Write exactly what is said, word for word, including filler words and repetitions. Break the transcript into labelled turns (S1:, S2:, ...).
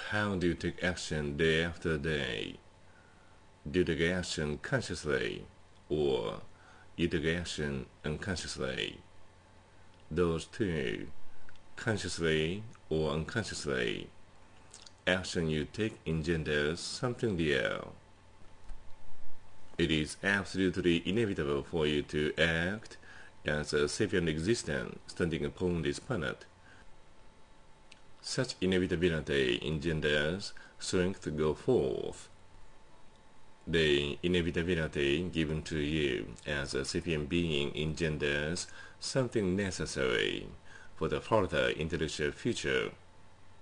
S1: How do you take action day after day? Do you take action consciously, or you take action unconsciously? Those two, consciously or unconsciously, action you take engenders something real. It is absolutely inevitable for you to act as a sapient existence standing upon this planet. Such inevitability engenders strength to go forth. The inevitability given to you as a sapient being engenders something necessary for the further intellectual future